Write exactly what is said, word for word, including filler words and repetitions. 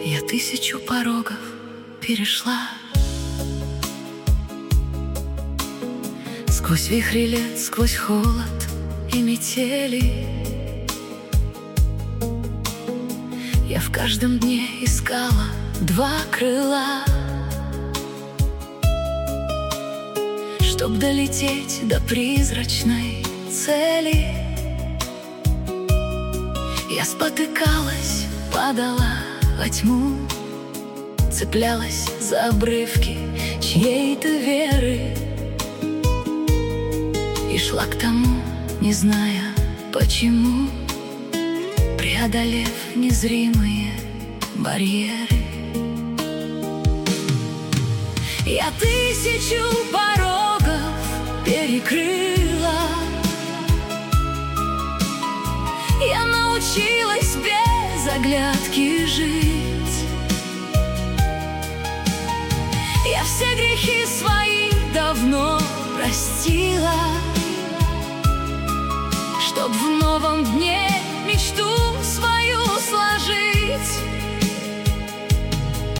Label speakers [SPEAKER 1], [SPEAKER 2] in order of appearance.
[SPEAKER 1] Я тысячу порогов перешла, сквозь вихри лет, сквозь холод и метели. Я в каждом дне искала два крыла, чтоб долететь до призрачной цели. Я спотыкалась, падала во тьму, цеплялась за обрывки чьей-то веры и шла к тому, не зная почему, преодолев незримые барьеры. Я тысячу порогов перекрыла, я научилась без оглядки жить. Я все грехи свои давно простила, чтоб в новом дне мечту свою сложить.